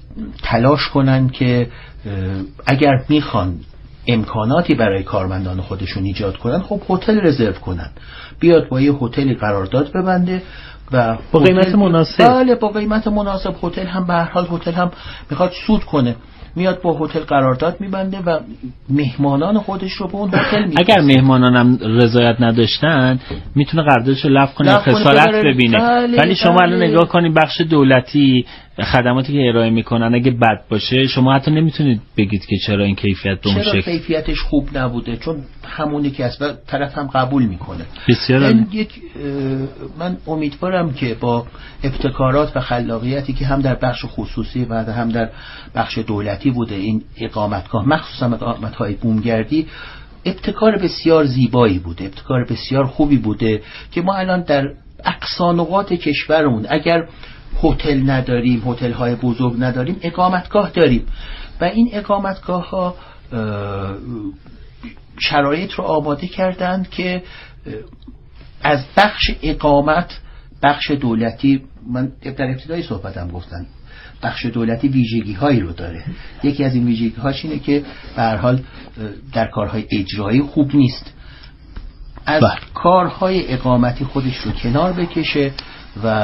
تلاش کنن که اگر میخوان امکاناتی برای کارمندان خودشون ایجاد کنن، خب هتل رزرو کنن، بیاد با یه هتلی قرارداد ببنده و با قیمت مناسب. بله با قیمت مناسب. هتل هم به هر حال هتل هم میخواد سود کنه، میاد با هتل قرارداد میبنده و مهمانان خودش رو به اون هتل میفرسته. اگر مهمانان هم رضایت نداشتن میتونه قراردادش رو لغو کنه، خسارت ببینه. ولی شما الان نگاه کنید بخش دولتی خدماتی که ارائه میکنن اگه بد باشه شما حتی نمیتونید بگید که چرا این کیفیت به اون شکل، چرا کیفیتش خوب نبوده، چون همونی که از طرف هم قبول میکنه. بسیار من امیدوارم که با ابتکارات و خلاقیتی که هم در بخش خصوصی و هم در بخش دولتی بوده، این اقامتگاه مخصوصا اقامتهای بومگردی ابتکار بسیار زیبایی بوده، ابتکار بسیار خوبی بوده که ما الان در اقصا نقاط کشورمون اگر هتل نداریم، هتل های بزرگ نداریم، اقامتگاه داریم و این اقامتگاه ها شرایط رو آماده کردند که از بخش اقامت، بخش دولتی، من در ابتدای صحبتم گفتم بخش دولتی ویژگی هایی رو داره. یکی از این ویژگی هاش اینه که به هر حال در کارهای اجرایی خوب نیست، از کارهای اقامتی خودش رو کنار بکشه و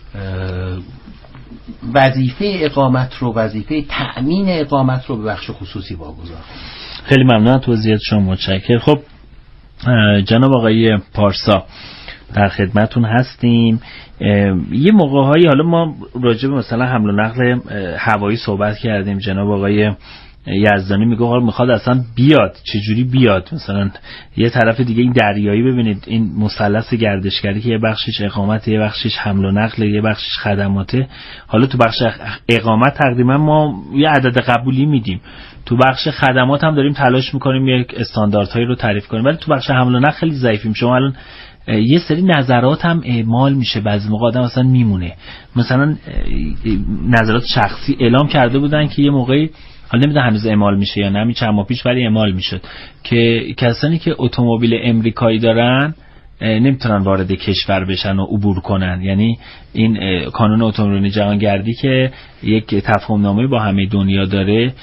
وظیفه اقامت رو، وظیفه تأمین اقامت رو به بخش خصوصی واگذار. خیلی ممنون توضیحات شما، متشکرم. خب جناب آقای پارسا در خدمتون هستیم. یه موقع‌هایی حالا ما راجع به مثلا حمل و نقل هوایی صحبت کردیم، جناب آقای یزدانی میگه حالا میخواد اصلا بیاد، چجوری بیاد؟ مثلا یه طرف دیگه این دریایی ببینید، این مثلث گردشگری که یه بخشش اقامت، یه بخشش حمل و نقل، یه بخشش خدماته. حالا تو بخش اقامت تقریبا ما یه عدد قبولی میدیم، تو بخش خدمات هم داریم تلاش میکنیم یک استانداردهایی رو تعریف کنیم، ولی تو بخش حمل و نقل خیلی ضعیفیم. شما الان یه سری نظرات هم اعمال میشه، بعضی موقع آدم اصلا میمونه. مثلا نظرات شخصی اعلام کرده بودن که یه موقعی، حالا نمیدونم هنوز اعمال میشه یا نه، همین چند ماه پیش ولی اعمال میشد که کسانی که اتومبیل امریکایی دارن نمیتونن وارد کشور بشن و عبور کنن. یعنی این کانون اتومبیل جهانگردی که یک تفاهم نامه با همه دنیا داره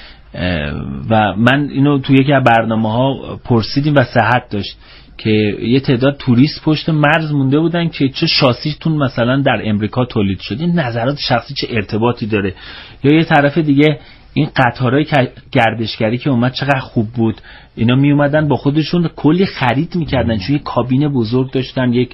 و من اینو توی یکی از برنامه‌ها پرسیدیم و صحت داشت که یه تعداد توریست پشت مرز مونده بودن که چه شاسیتون مثلا در امریکا تولید شد. این نظرات شخصی چه ارتباطی داره؟ یا یه طرف دیگه این قطارهای گردشگری که اومد چقدر خوب بود، اینا می اومدن با خودشون کلی خرید میکردن، چون یه کابین بزرگ داشتن، یک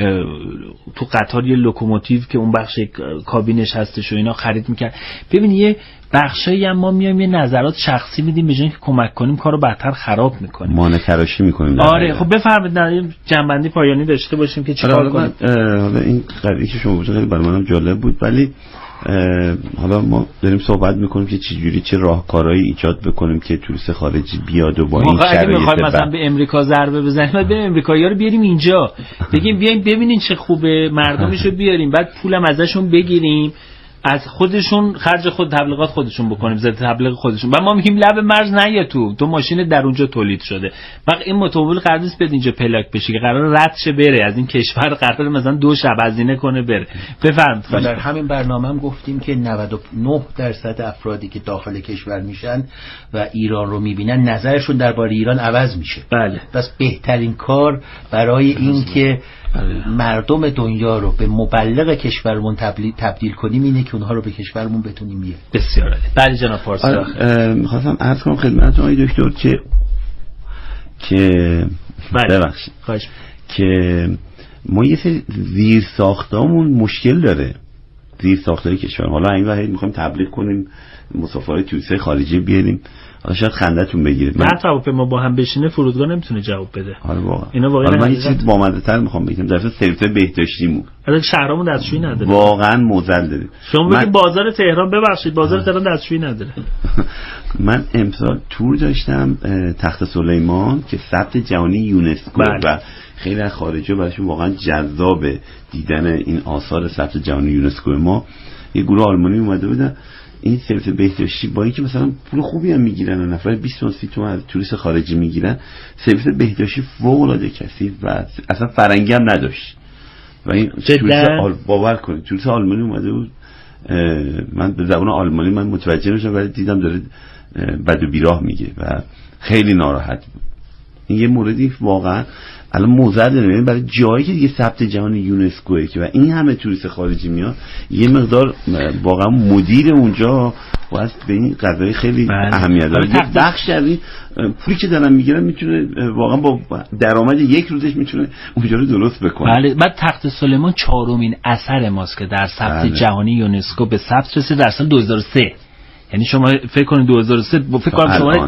تو قطار یه لوکوموتیو که اون بخش کابینش هستش و اینا خرید میکرد. ببین یه بخشایی هم ما میایم یه نظرات شخصی میدیم به جای اینکه کمک کنیم کارو بدتر خراب میکنیم، مانع تراشی میکنیم. آره خب بفرمایید جنبندی پایانی داشته باشیم که چیکار کنیم. حالا این قضیه که شما گفتید خیلی برای منم جالب بود، ولی حالا ما داریم صحبت میکنیم که چه راهکارهایی ایجاد بکنیم که توریست خارجی بیاد و با این شرایط اگه میخوایم مثلا به امریکا ضربه بزنیم بعد بریم امریکایی‌ها رو بیاریم اینجا بگیم بیاین ببینین چه خوبه، مردمشو بیاریم، بعد پولم ازشون بگیریم، از خودشون خرج خود تبلیغات خودشون بکنیم، ضد تبلیغ خودشون. بعد ما میگیم لب مرز نیا تو ماشین در اونجا تولید شده. وقت این اتومبیل قرار نیست بیاد اینجا پلاک بشه که قرار رد شه بره از این کشور، قرار مثلا 2 شب هزینه کنه بره. بفرمایید. در همین برنامه هم گفتیم که 99% افرادی که داخل کشور میشن و ایران رو میبینن نظرشون درباره ایران عوض میشه. بله. پس بهترین کار برای این که مردم دنیا رو به مبلغ کشورمون تبدیل کنیم اینه که اونها رو به کشورمون بتونیم بیاریم. بسیار عالی. بله جناب پارسا. می‌خواستم عرض کنم خدمتتون آقای دکتر که ببخشید که ما یه سری زیر ساختامون مشکل داره، زیر ساختای کشور. حالا این وقت می‌خوایم تبلیغ کنیم مسافرای توریست خارجی بیاریم، حالا شاید خنده‌تون بگیره. نه هواپیما با هم بشینه فرودگاه نمیتونه جواب بده. آره واقعا. اینا واقعا من یه چیز بامزه‌تر میخوام بگم. در واقع سرویس بهداشتیمون الان شهرامون دستشویی نداره. واقعا معضل داره. شما بگید بازار تهران، ببخشید بازار تهران دستشویی نداره. من امسال تور داشتم تخت سلیمان که ثبت جهانی یونسکو و خیلی از خارجی‌ها براشون واقعا جذاب دیدن این آثار ثبت جهانی یونسکو. ما یه گروه آلمانی اومده بودن این سرویس بهداشتی با اینکه مثلا پول خوبی هم میگیرن و نفر 20 تومن از توریست خارجی میگیرن، سرویس بهداشتی فوق العاده کثیف و اصلا فرنگی هم نداشت. و این توریست باور کنید توریست آلمانی اومده بود من به زبان آلمانی من متوجه نشدم ولی دیدم داره بد و بیراه میگه و خیلی ناراحت بود. این یه موردی واقعا الان موضع داره برای جایی که دیگه ثبت جهانی یونسکوه که و این همه توریست خارجی میاد، یه مقدار واقعا مدیر اونجا باید به این قضیه خیلی اهمیت داره. یه بخش از این پولی که دارن میگیرن میتونه واقعا با درآمد یک روزش میتونه اونجا رو درست بکنه. بله. بعد تخت سلیمان چهارمین اثر ماست که در ثبت جهانی یونسکو به ثبت رسید در سال 2003. یعنی شما فکر کنید 2003 فکر کنم شماره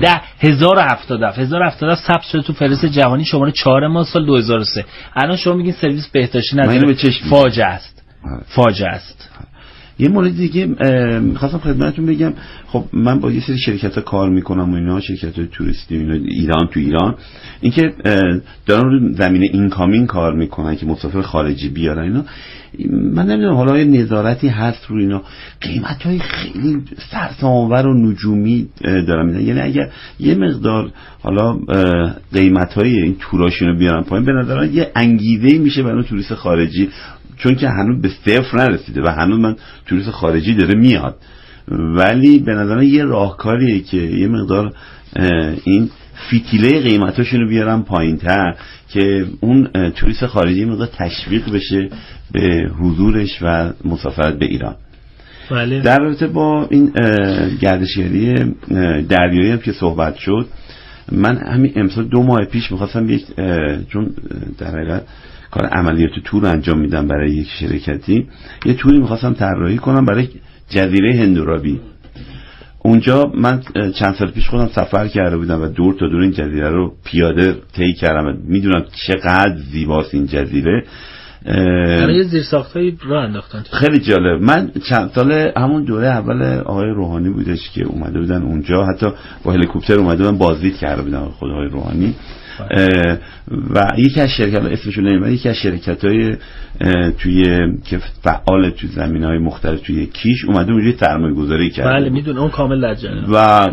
10,077 ثبت شده تو فهرست جهانی، شماره 4 ما سال 2003. الان شما میگین سرویس بهداشتی نداره، فاجعه است. فاجعه است. یه مورد دیگه می‌خواستم خدمتتون بگم، خب من با یه سری شرکت‌ها کار می‌کنم و اینا، شرکت‌های توریستی اینا تو ایران، اینکه دارن رو زمینه اینکامینگ کار میکنن که مسافر خارجی بیارن اینا، من نمیدونم حالا یه نظارتی هست رو اینا، قیمت‌های خیلی سرسام‌آور و نجومی دارن میدن. یعنی اگر یه مقدار حالا قیمت‌های این توراشون رو بیارن پایین، به نظر من یه انگیزه‌ای میشه برای توریست خارجی، چون که هنوز به صفر نرسیده و هنوز من توریست خارجی داره میاد، ولی به نظر من یه راهکاریه که یه مقدار این فتیله قیمتاشون رو بیارن پایین‌تر که اون توریست خارجی مقدار تشویق بشه به حضورش و مسافرت به ایران. بله. در رابطه با این گردشگری دریایی هم که صحبت شد، من همین امسال 2 ماه پیش می‌خواستم چون در حقیقت کار عملیات تور انجام میدم برای یک شرکتی، یه توری میخواستم طراحی کنم برای جزیره هندورابی. اونجا من چند سال پیش خودم سفر کرده بودم و دور تا دور این جزیره رو پیاده طی کردم. میدونم چقدر زیباست این جزیره. برای زیرساخت‌های راه انداختن. خیلی جالب. من چند سال همون دوره اول آقای روحانی بودش که اومده بودن اونجا، حتی با هلیکوپتر اومده بودن بازدید کرده بودن خود آقای روحانی. و یکی از شرکت‌ها اسمشون نمیدونم، یکی از شرکت‌های توی که فعال تو زمینه‌های مختلف توی کیش اومده اونجوری سرمایه‌گذاری کرده. بله میدونم، اون کامل لجنه و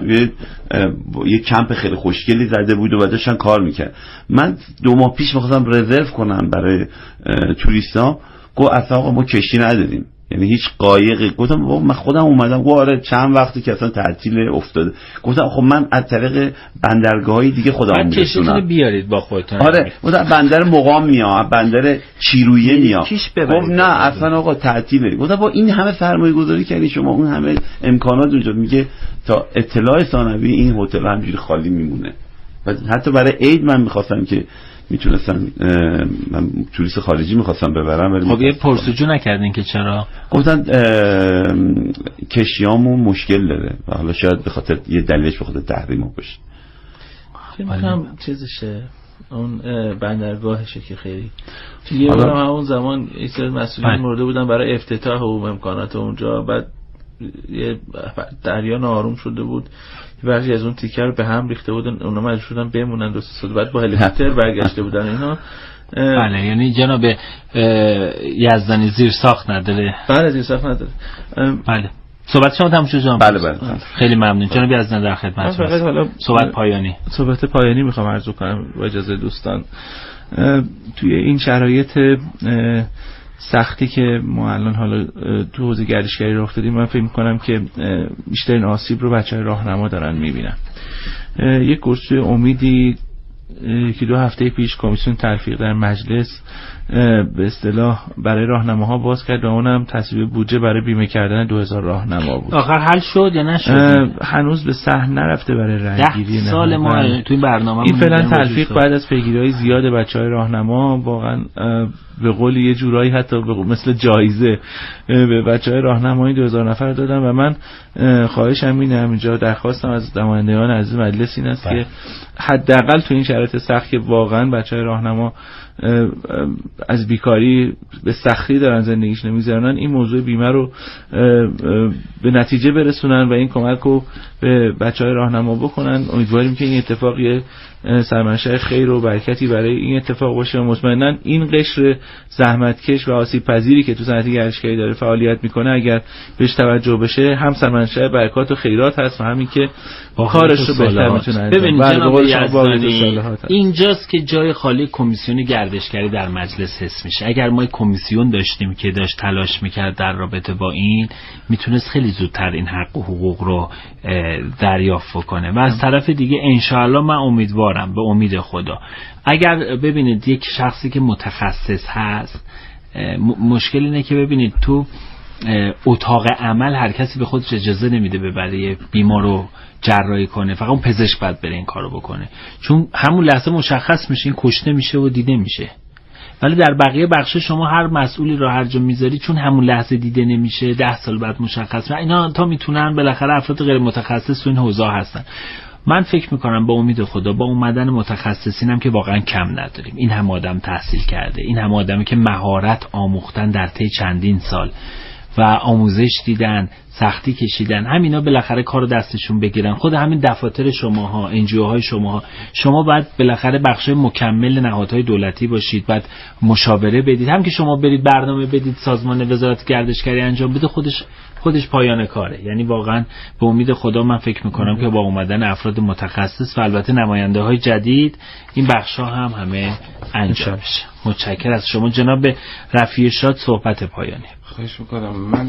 یه کمپ خیلی خوشگلی زده بود و داشتن کار میکرد. من 2 ماه پیش می‌خواستم رزرو کنم برای توریستا، گفت اصلا آقا ما کشتی نداریم، یعنی هیچ قایقی. گفتم من خودم اومدم، گفت آره چند وقتی که اصلا تعطیل افتاده. گفتم خب من از طریق بندرگاه‌های دیگه خودم میرسونم. بیارید با خودتون. آره گفتم بندر مقام میام، بندر چیرویه میام. گفت نه اصلا آقا تعطیله. گفتم با این همه سرمایه‌گذاری کردی شما، اون همه امکانات اونجا، میگه تا اطلاع ثانوی این هتل همینجوری خالی میمونه. و حتی برای عید من می‌خواستم که میتونستم من توریست خارجی میخواستم ببرم، ولی خب یه پرسجو نکردین که چرا؟ گفتن کشیامون مشکل داره و حالا شاید به خاطر یه دلیلش به خاطر تحریم باشه. فکر چیزشه اون بندرگاهشه که خیلی یه بار همون زمان یه سری مسئولین مرده بودن برای افتتاح و امکانات اونجا، بعد یه دریا ناآروم شده بود، بعضی از اون تیکه رو به هم ریخته بودن، اونا مجبور شدن بمونن 2 سال بعد با هلیکوپتر برگشته بودن اینا. بله یعنی جناب یزدانی زیر ساخت نداره. بله زیر ساخت نداره. بله صحبت شما تموم شد جناب. بله خیلی ممنون جناب یزدانی، در خدمتتون. حالا صحبت پایانی میخوام عرض کنم با اجازه دوستان. توی این شرایط سختی که ما الان حالا تو حوزه گردشگری راه افتادیم، من فکر می‌کنم که بیشترین آسیب رو بچه‌های راهنما دارن می‌بینن. یک کورس امیدی که 2 هفته پیش کمیسیون تلفیق در مجلس به اصطلاح برای راهنماها باز کرد و اونم تصویب بودجه برای بیمه کردن 2000 راهنما بود. آخر حل شد یا نشد؟ هنوز به صحن نرفته برای رأی‌گیری. 10 سال ما توی برنامه این فعلا تلفیق بعد از پیگیری‌های زیاد بچه‌های راهنما واقعا به قول یه جورایی حتی مثل جایزه به بچه‌های راهنمایی 2000 نفر دادن و من خواهشم اینه، همینجا درخواستم از نمایندگان عزیز مجلس این است که حداقل تو این شرایط سخت که واقعا بچه‌های راهنما از بیکاری به سختی دارن زندگیش نمی‌گذرونن، این موضوع بیمه رو به نتیجه برسونن و این کمک رو به بچه‌های راهنما بکنن. امیدواریم که این اتفاق یه سرمنشأ خیر و برکتی برای این اتفاق باشه و مطمئنا این قشر زحمتکش و آسیب پذیری که تو صنعت گردشگری داره فعالیت میکنه اگر بهش توجه بشه، هم سرمنشأ برکات و خیرات هست و همین که کارش رو بهتر میتونه انجام بده. اینجاست که جای خالی کمیسیون گردشگری گردشگری در مجلس حس میشه. اگر ما کمیسیون داشتیم که داشت تلاش میکرد در رابطه با این، میتونست خیلی زودتر این حق و حقوق رو دریافت کنه. و از طرف دیگه انشاءالله من امیدوارم به امید خدا، اگر ببینید یک شخصی که متخصص هست، مشکل اینه که ببینید تو اتاق عمل هر کسی به خودش اجازه نمیده ببره بیمار رو جراحی کنه، فقط اون پزشک باید بره این کارو بکنه، چون همون لحظه مشخص میشه این کشته میشه و دیده میشه. ولی در بقیه بخش شما هر مسئولی رو هر جا میذاری، چون همون لحظه دیده نمیشه، 10 سال بعد مشخص، و اینا تا میتونن بالاخره افراد غیر متخصص تو این حوزه هستن. من فکر میکنم با امید خدا با اومدن متخصصین هم که واقعا کم نداریم، این هم آدم تحصیل کرده، این هم آدمی که مهارت آموختن در طی چندین سال و آموزش دیدن، سختی کشیدن، همینا بالاخره کارو دستشون بگیرن. خود همین دفاتر شماها، انجیوهای شما باید بالاخره بخش مکمل نهادهای دولتی باشید، باید مشاوره بدید. هم که شما برید برنامه بدید سازمان وزارت گردشگری انجام بده، خودش پایان کاره. یعنی واقعا به امید خدا من فکر میکنم که با اومدن افراد متخصص و البته نماینده های جدید این بخشا هم همه انجام بشه. متشکرم از شما جناب رفیع شاد. صحبت پایانی. خواهش میکنم. من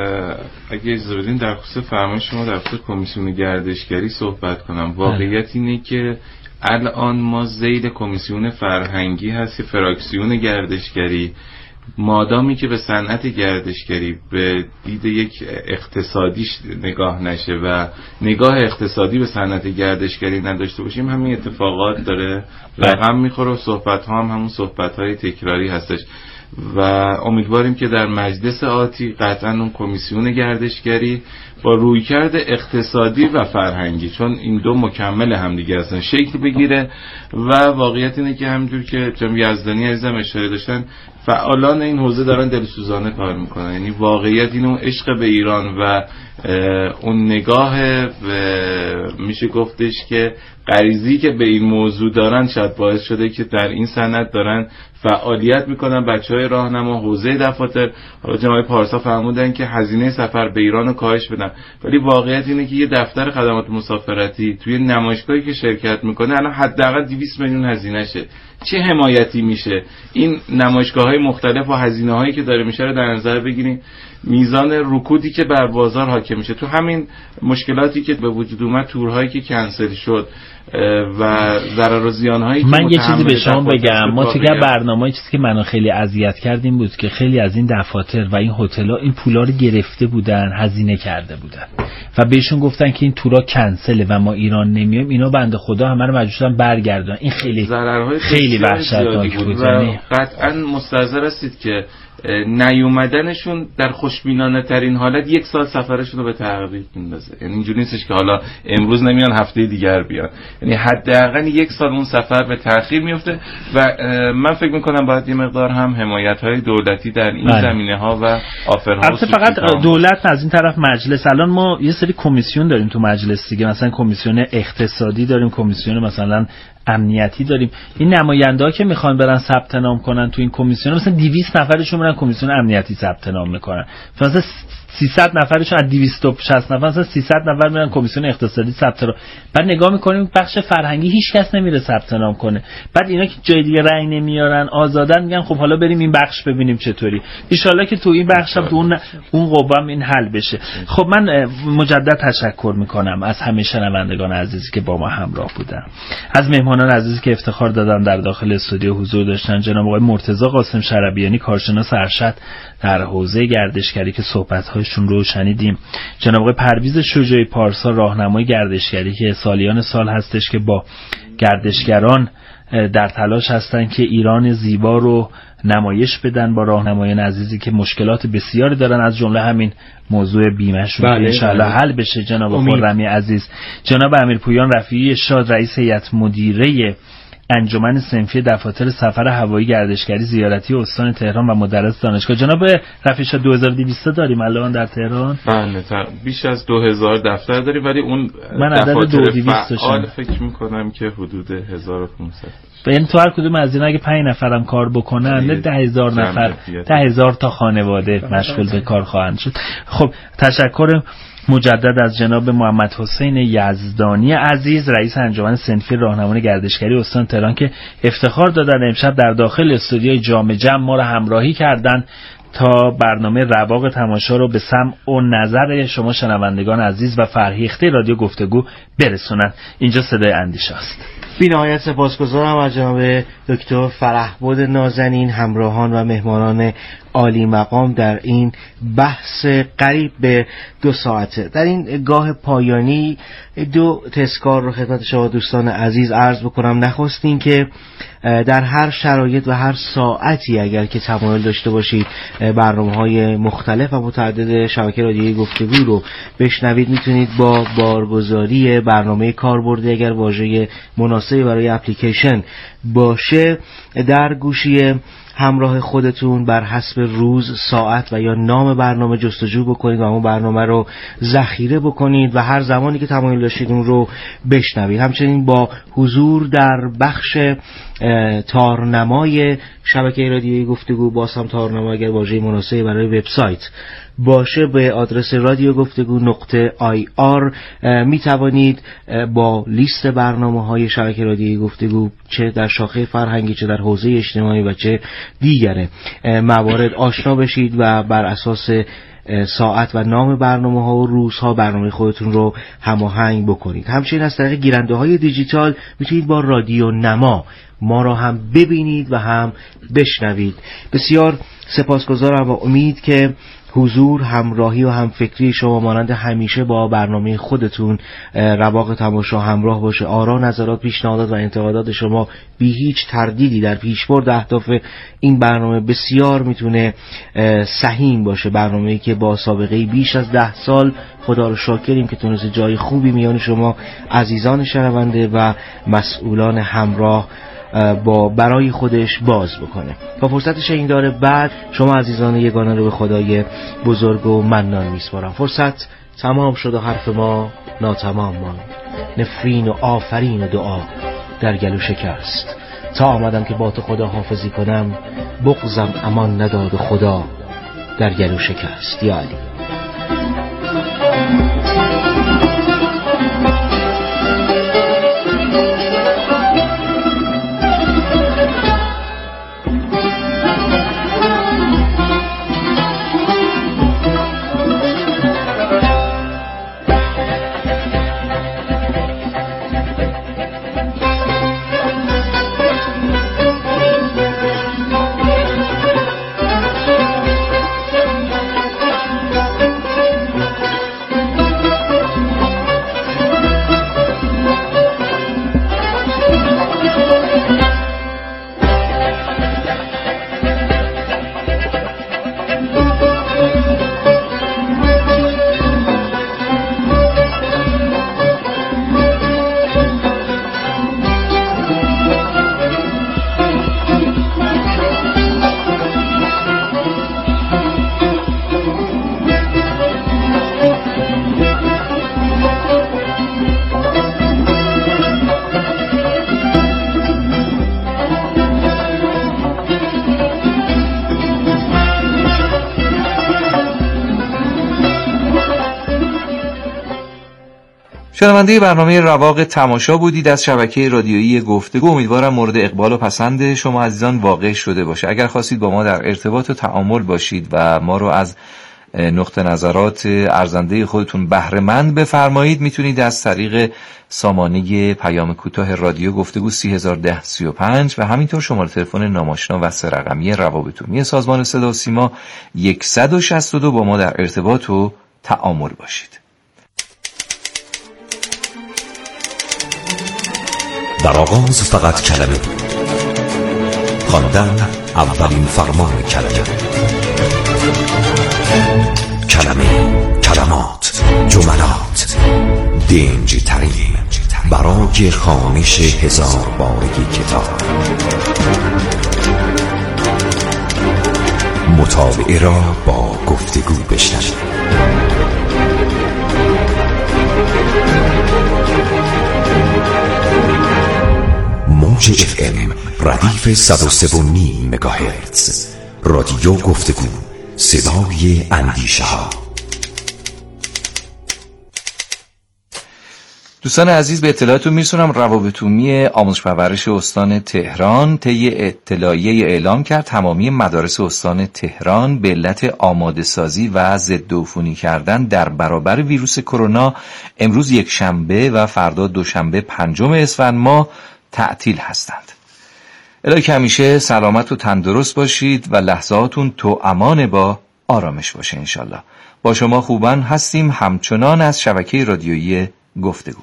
اگه اجازه بدین در خصوص فرمایش شما در خصوص کمیسیون گردشگری صحبت کنم. واقعیت اینه که الان ما ذیل کمیسیون فرهنگی هست، فراکسیون گردشگری، مادامی که به صنعت گردشگری به دید یک اقتصادیش نگاه نشه و نگاه اقتصادی به صنعت گردشگری نداشته باشیم، همین اتفاقات داره رقم میخوره و صحبت ها هم همون صحبت های تکراری هستش و امیدواریم که در مجلس آتی قطعا اون کمیسیون گردشگری با رویکرد اقتصادی و فرهنگی، چون این دو مکمل همدیگه هستن، شکل بگیره. و واقعیت اینه که همونجور که جناب یزدانی عزیزم اشاره داشتن، فعالان این حوزه دارن دلسوزانه کار میکنن. یعنی واقعیت اینه اون عشق به ایران و اون نگاه میشه گفتش که غریزی که به این موضوع دارن شاید باعث شده که در این صنعت دارن فعالیت میکنن. بچهای راهنما حوزه دفاتر، حالا جناب پارسا فرمودن که هزینه سفر به ایران رو کاهش بدن، ولی واقعیت اینه که یه دفتر خدمات مسافرتی توی نمایشگاهی که شرکت میکنه الان حداقل 200 میلیون هزینه شه. چه حمایتی میشه؟ این نمایشگاه‌های مختلف و هزینه‌هایی که داره میشه رو در نظر بگیریم، میزان رکودی که بر بازار حاکم میشه، تو همین مشکلاتی که به وجود اومد، تورهایی که کنسل شد و ضرر و زیان‌هایی که من یه چیزی به شما بگم، ما توی برنامه چیزی که منو خیلی اذیت کرد این بود که خیلی از این دفاتر و این هتل‌ها این پولا رو گرفته بودن، هزینه کرده بودن و بهشون گفتن که این تورا کنسله و ما ایران نمیایم. اینا بنده خدا همه رو مجبور شدن برگردونن. این خیلی وحشتناک بود. قطعاً مستحضر هستید که نیومدنشون در خوشبینانه ترین حالت 1 سال سفرشون رو به تعقیب میندازه. یعنی اینجوری نیستش که حالا امروز نمیان هفته دیگر بیان، یعنی حداقل 1 سال اون سفر به تأخیر میفته و من فکر میکنم باید یه مقدار هم حمایت‌های دولتی در این زمینه‌ها و آفرها. البته فقط دولت از این طرف مجلس، الان ما یه سری کمیسیون داریم تو مجلس دیگه، مثلا کمیسیون اقتصادی داریم، کمیسیون مثلا امنیتی داریم. این نماینده‌ها که میخوان برن ثبت نام کنن تو این کمیسیون، مثلا 200 نفرشون میرن کمیسیون امنیتی ثبت نام میکنن، مثلا 300 نفرشون از 260 نفر مثلا 300 نفر میرن کمیسیون اقتصادی ثبت نام. بعد نگاه میکنیم بخش فرهنگی هیچ کس نمیره ثبت نام کنه. بعد اینا که جای دیگه رأی نمیارن، آزادن، میگن خب حالا بریم این بخش ببینیم چطوری. ان شاءالله که تو این بخش هم تو اون قوام این حل بشه. خب من مجدد تشکر میکنم از همه شنوندگان عزیزی که با ما همراه بودن، از مهمانان عزیزی که افتخار دادن در داخل استودیو حضور داشتن، جناب آقای مرتضی قاسم شربیانی، کارشناس ارشد در حوزه گردشگری که صحبت‌هاشون رو شنیدیم، جناب آقای پرویز شجاعی پارسا، راهنمای گردشگری که سالیان سال هستش که با گردشگران در تلاش هستن که ایران زیبا رو نمایش بدن، با راهنمایان عزیزی که مشکلات بسیاری دارن، از جمله همین موضوع بیمه‌شون که انشاءالله حل بشه. جناب خرمی عزیز، جناب امیرپویان رفیعی شاد، رئیس هیئت مدیره انجمن صنفی دفاتر سفر هوایی گردشگری زیارتی استان تهران و مدرس دانشگاه. جناب رفیع شاد 2200 داریم الان در تهران؟ بله، بیش از 2000 دفتر داریم، ولی اون من عدد 2200 فعال فکر می‌کنم که حدود 1500. یعنی تو هر کدوم از اینا اگه 5 نفرم کار بکنن 10,000 نفر 10,000 تا خانواده مشغول به کار خواهند شد. خب تشکر مجدد از جناب محمد حسین یزدانی عزیز، رئیس انجمن صنفی راهنمای گردشگری استان تهران که افتخار دادن امشب در داخل استودیوی جام جم ما را همراهی کردند تا برنامه رواق تماشا رو به سمع و نظر شما شنوندگان عزیز و فرهیخته رادیو گفتگو برسونند. اینجا صدای اندیشه است. بی نهایت سپاسگزارم از جناب دکتر فرهبد نازنین، همراهان و مهمانان عالی مقام در این بحث قریب به 2 ساعته. در این گاه پایانی 2 تذکار رو خدمت شما دوستان عزیز عرض بکنم. نخستین که در هر شرایط و هر ساعتی اگر که تمایل داشته باشید برنامه‌های مختلف و متعدد شبکه رادیویی گفتگو رو بشنوید، میتونید با بارگذاری برنامه کاربردی اگر واژه مناسبی برای اپلیکیشن باشه در گوشی همراه خودتون بر حسب روز، ساعت و یا نام برنامه جستجو بکنید و اون برنامه رو ذخیره بکنید و هر زمانی که تمایل داشتید اون رو بشنوید. همچنین با حضور در بخش تارنمای شبکه رادیویی گفتگو، باز هم تارنما اگر واژه مناسبی برای وبسایت باشه به آدرس radiogoftegu.ir می توانید با لیست برنامه‌های شبکه رادیویی گفتگو چه در شاخه فرهنگی چه در حوزه اجتماعی و چه دیگر موارد آشنا بشید و بر اساس ساعت و نام برنامه‌ها و روزها برنامه خودتون رو هماهنگ بکنید. همچنین از طریق گیرنده‌های دیجیتال میتونید با رادیو نما ما را هم ببینید و هم بشنوید. بسیار سپاسگزارم و امید که حضور، همراهی و همفکری شما مانند همیشه با برنامه خودتون رواق تماشا همراه باشه. آرا، نظرات، پیشنهادات و انتقادات شما بی هیچ تردیدی در پیشبرد اهداف این برنامه بسیار میتونه سهیم باشه. برنامه‌ای که با سابقه بیش از 10 سال خدا رو شاکریم که تونسته جای خوبی میان شما عزیزان شنونده و مسئولان همراه با برای خودش باز بکنه. تا فرصت شنیدار بعد شما عزیزان یگانه رو به خدای بزرگ و منان میسپارم. فرصت تمام شد و حرف ما ناتمام ماند. نفرین و آفرین و دعا در گلو شکست. تا آمدم که با تو خدا حافظی کنم، بغضم امان نداد و خدا در گلو شکست. یا علی. شنونده برنامه رواق تماشا بودید از شبکه رادیویی گفتگو. امیدوارم مورد اقبال و پسند شما عزیزان واقع شده باشه. اگر خواستید با ما در ارتباط و تعامل باشید و ما رو از نقطه نظرات ارزنده خودتون بهره مند بفرمایید، میتونید از طریق سامانه پیام کوتاه رادیو گفتگو 301035 و همینطور شماره تلفن ناماشنا و 3 رقمی روابط عمومی سازمان صدا و سیما 162 با ما در ارتباط و تعامل باشید. در آغاز فقط کلمه بود، خواندن اولین فرمان کلمه. کلمه، کلمات، جملات، دنج ترین برای خوانش 1000 بارگی کتاب. مطالعه را با گفتگو بشنوید. موج FM ردیف 103.9 مگاهرتز. رادیو گفتگو، صدای اندیشه ها. دوستان عزیز، به اطلاعتون میرسونم روابط عمومی آموزش پرورش استان تهران طی اطلاعیه اعلام کرد تمامی مدارس استان تهران به علت آماده سازی و ضد عفونی کردن در برابر ویروس کرونا امروز یک شنبه و فردا دوشنبه 5 اسفند ماه تعطیل هستند. الهی که همیشه سلامت و تندرست باشید و لحظاتون تو امان با آرامش باشه انشالله. با شما خوبان هستیم همچنان از شبکه رادیویی گفتگو.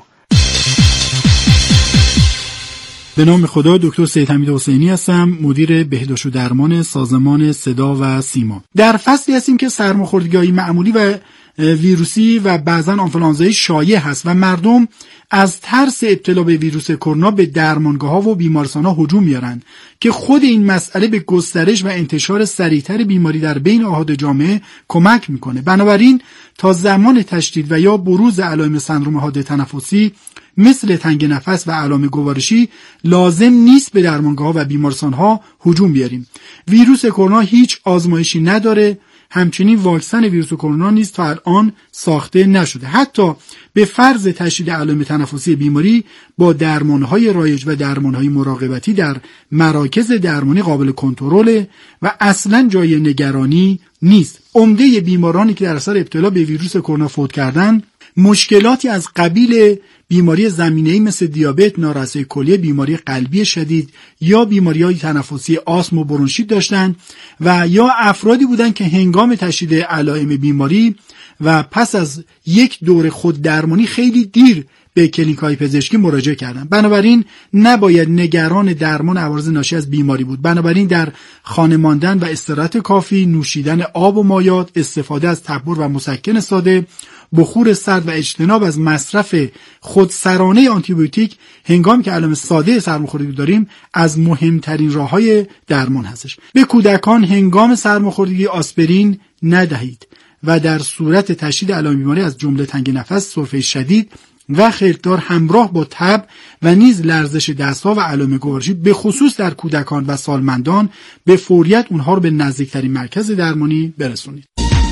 به نام خدا، دکتر سید حمید حسینی هستم، مدیر بهداشت و درمان سازمان صدا و سیما. در فصلی هستیم که سرماخوردگی‌های معمولی و ویروسی و بعضاً آنفولانزای شایع هست و مردم از ترس ابتلا به ویروس کرونا به درمانگاه‌ها و بیمارستان‌ها هجوم میارن که خود این مسئله به گسترش و انتشار سریعتر بیماری در بین احاد جامعه کمک میکنه. بنابراین تا زمان تشدید و یا بروز علائم سندرم حاد تنفسی مثل تنگ نفس و علائم گوارشی لازم نیست به درمانگاه‌ها و بیمارستان‌ها هجوم بیاریم. ویروس کرونا هیچ آزمایشی نداره، همچنین واکسن ویروس کرونا نیز تا الان ساخته نشده. حتی به فرض تشدید علائم تنفسی بیماری با درمان‌های رایج و درمان‌های مراقبتی در مراکز درمانی قابل کنترل و اصلاً جای نگرانی نیست. عمده بیمارانی که در اثر ابتلا به ویروس کرونا فوت کردند مشکلاتی از قبیل بیماری زمینه‌ای مثل دیابت، نارسایی کلیه، بیماری قلبی شدید یا بیماری‌های تنفسی آسم و برونشیت داشتند و یا افرادی بودند که هنگام تشدید علائم بیماری و پس از یک دور خود درمانی خیلی دیر به کلینیک‌های پزشکی مراجعه کردند. بنابراین نباید نگران درمان عوارض ناشی از بیماری بود. بنابراین در خانه ماندن و استراحت کافی، نوشیدن آب و مایات، استفاده از تبر و مسکن ساده، بخور سرد و اجتناب از مصرف خودسرانه آنتیبیوتیک هنگامی که علائم ساده سرماخوردگی داریم از مهمترین راه‌های درمان هستش. به کودکان هنگام سرماخوردگی آسپرین ندهید و در صورت تشدید علائم بیماری از جمله تنگ نفس، سرفه شدید و خلطدار همراه با تب و نیز لرزش دست‌ها و علائم گوارشی به خصوص در کودکان و سالمندان به فوریت اونها رو به نزدیکترین مرکز درمانی برسونید.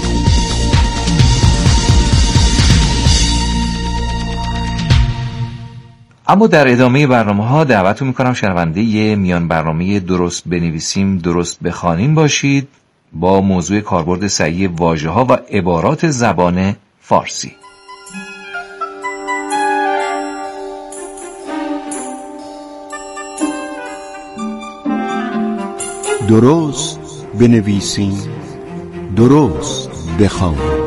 اما در ادامه برنامه‌ها دعوتتون می‌کنم شنونده میان برنامه درست بنویسیم درست بخوانیم باشید با موضوع کاربرد صحیح واژه‌ها و عبارات زبان فارسی. درست بنویسیم درست بخوانیم.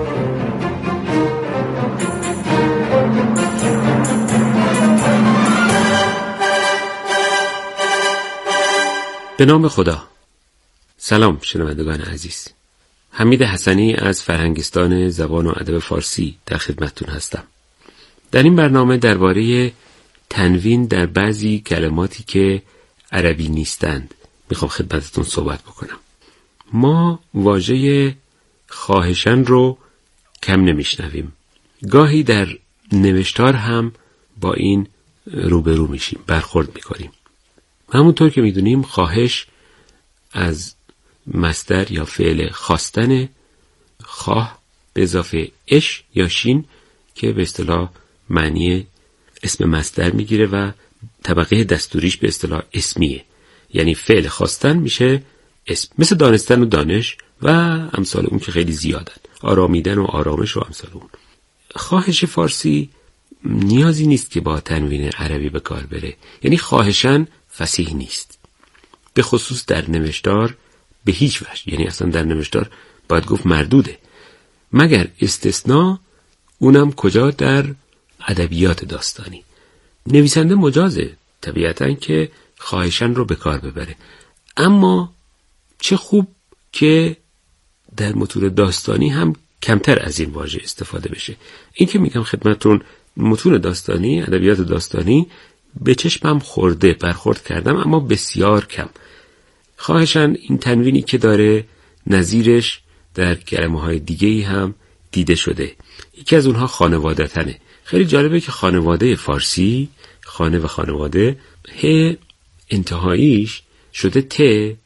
به نام خدا. سلام شنوندگان عزیز، حمید حسنی از فرهنگستان زبان و ادب فارسی در خدمتتون هستم. در این برنامه درباره تنوین در بعضی کلماتی که عربی نیستند میخوام خدمتتون صحبت بکنم. ما واژه خواهشاً رو کم نمیشنویم. گاهی در نوشتار هم با این روبرو میشیم، برخورد میکنیم. همونطور که میدونیم خواهش از مصدر یا فعل خواستن، خواه به اضافه اش یا شین که به اصطلاح معنی اسم مصدر میگیره و طبقه دستوریش به اصطلاح اسمیه، یعنی فعل خواستن میشه اسم، مثل دانستن و دانش و امثال اون که خیلی زیادن، آرامیدن و آرامش و امثال اون. خواهش فارسی نیازی نیست که با تنوین عربی به کار بره، یعنی خواهشاً فصیح نیست، به خصوص در نوشتار به هیچ وجه، یعنی اصلا در نوشتار باید گفت مردوده، مگر استثناء، اونم کجا؟ در ادبیات داستانی. نویسنده مجازه طبیعتاً که خواهشاً رو به کار ببره، اما چه خوب که در متون داستانی هم کمتر از این واژه استفاده بشه. این که میگم خدمتتون متون داستانی، ادبیات داستانی به چشمم خورده، برخورد کردم اما بسیار کم. خواهشاً این تنوینی که داره نظیرش در کلمه‌های دیگه‌ای هم دیده شده. یکی از اونها خانواده‌تنه. خیلی جالبه که خانواده فارسی، خانه و خانواده، انتهاییش شده ت،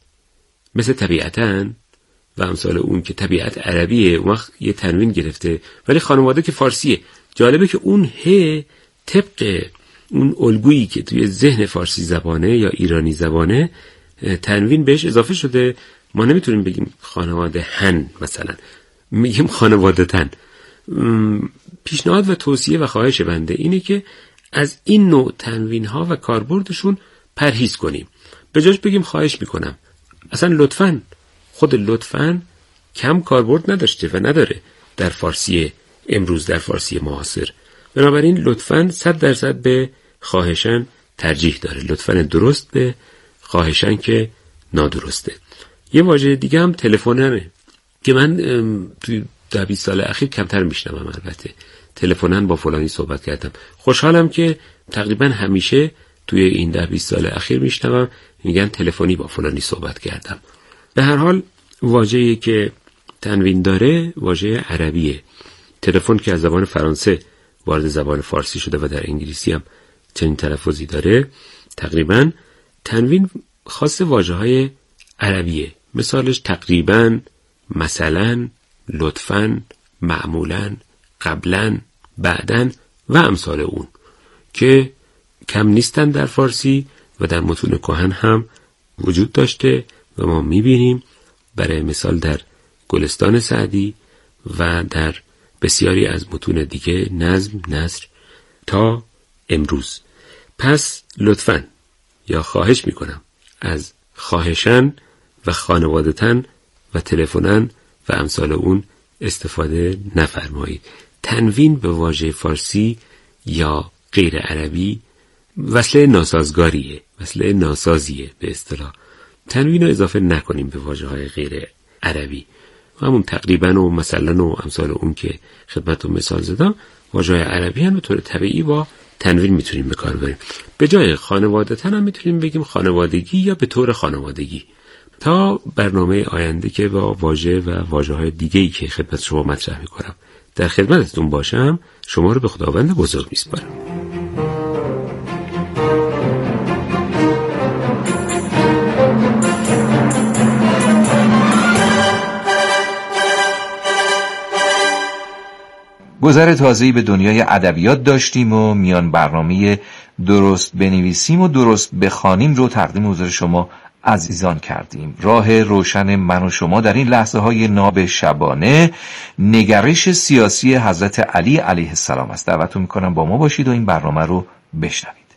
مثل طبیعتاً و امثال اون که طبیعت عربیه، اون وقت یه تنوین گرفته، ولی خانواده که فارسیه. جالبه که اون ه طبق اون الگویی که توی ذهن فارسی زبانه یا ایرانی زبانه تنوین بهش اضافه شده. ما نمیتونیم بگیم خانواده هن، مثلا میگیم خانواده تن. پیشنهاد و توصیه و خواهش بنده اینه که از این نوع تنوین ها و کاربردشون پرهیز کنیم. به جاش بگیم خواهش میکنم. اصلا لطفاً، خود لطفاً کم کاربرد نداشته و نداره در فارسی امروز، در فارسی معاصر. بنابراین لطفاً 100% به خواهشاً ترجیح داره. لطفاً درست به خواهشاً که نادرسته. یه واژه دیگه هم تلفننه که من توی 10-20 سال اخیر کمتر میشنوم. البته تلفنن با فلانی صحبت کردم. خوشحالم که تقریبا همیشه توی این 10-20 سال اخیر میشنوم میگن تلفنی با فلانی صحبت کردم. به هر حال واژه‌ای که تنوین داره واژه عربیه. تلفن که از زبان فرانسه وارد زبان فارسی شده و در انگلیسی هم چنین تلفظی داره، تقریبا تنوین خاص واژه‌های عربیه. مثالش تقریبا، مثلا، لطفاً، معمولاً، قبلاً، بعداً و امثال اون که کم نیستن در فارسی و در متون کهن هم وجود داشته و ما میبینیم، برای مثال در گلستان سعدی و در بسیاری از متون دیگه، نظم، نثر تا امروز. پس لطفاً یا خواهش میکنم از خواهشاً و خانوادتاً و تلفناً و امثال اون استفاده نفرمایید. تنوین به واژه فارسی یا غیر عربی وصله ناسازگاریه، وصله ناسازیه به اصطلاح. تنوین رو اضافه نکنیم به واژه‌های غیر عربی. همون تقریبا و مثلا و امثال اون که خدمتتون مثال زدم، واژه‌های عربی هم به طور طبیعی با تنوین میتونیم به کار ببریم. به جای خانواده‌تن هم میتونیم بگیم خانوادگی یا به طور خانوادگی. تا برنامه آینده که با واژه و واژه‌های دیگه‌ای که خدمت شما مطرح می‌کنم در خدمتتون باشم، شما رو به خداوند بزرگ می‌سپارم. گذر تازه‌ای به دنیای ادبیات داشتیم و میان برنامه درست بنویسیم و درست بخوانیم رو تقدیم حضور شما عزیزان کردیم. راه روشن من و شما در این لحظه های ناب شبانه نگرش سیاسی حضرت علی علیه السلام است. دعوتتون میکنم با ما باشید و این برنامه رو بشنوید.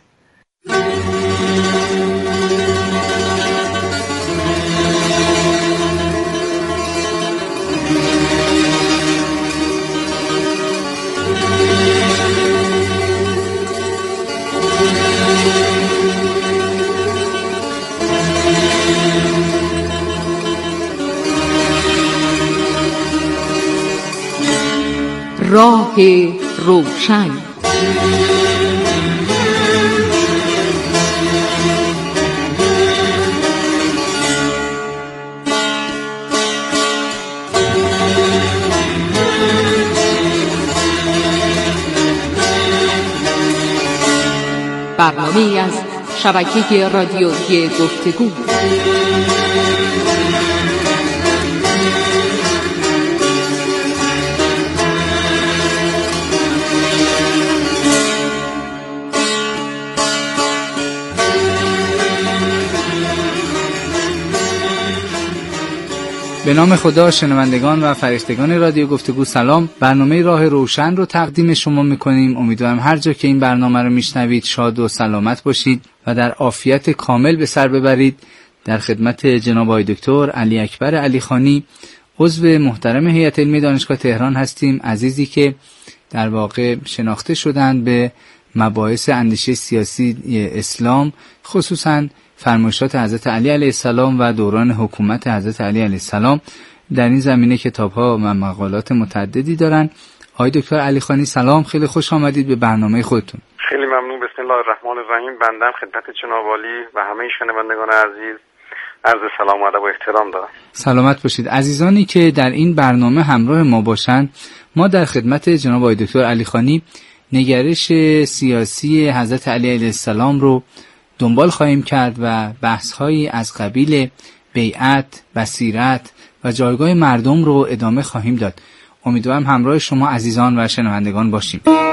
راه روشن. برنامه‌ای از شبکه رادیویی گفتگو. به نام خدا، شنوندگان و فرشتگان رادیو گفتگو سلام. برنامه راه روشن رو تقدیم شما میکنیم. امیدوارم هر جا که این برنامه رو میشنوید شاد و سلامت باشید و در عافیت کامل به سر ببرید. در خدمت جناب آقای دکتر علی اکبر علیخانی، عضو محترم هیئت علمی دانشگاه تهران هستیم. عزیزی که در واقع شناخته شدند به مباحث اندیشه سیاسی اسلام، خصوصاً فرمایشات حضرت علی علیه السلام و دوران حکومت حضرت علی علیه السلام. در این زمینه کتاب‌ها و مقالات متعددی دارن. آقای دکتر علیخانی سلام، خیلی خوش آمدید به برنامه خودتون. خیلی ممنون. بسم الله الرحمن الرحیم. بنده خدمت جناب عالی و همه شنوندگان عزیز عرض سلام و ادب و احترام دارم. سلامت باشید. عزیزانی که در این برنامه همراه ما باشند، ما در خدمت جناب آقای دکتر علیخانی نگرش سیاسی حضرت علی علیه السلام رو دنبال خواهیم کرد و بحث‌هایی از قبیل بیعت، بصیرت و جایگاه مردم رو ادامه خواهیم داد. امیدوارم همراه شما عزیزان و شنوندگان باشیم.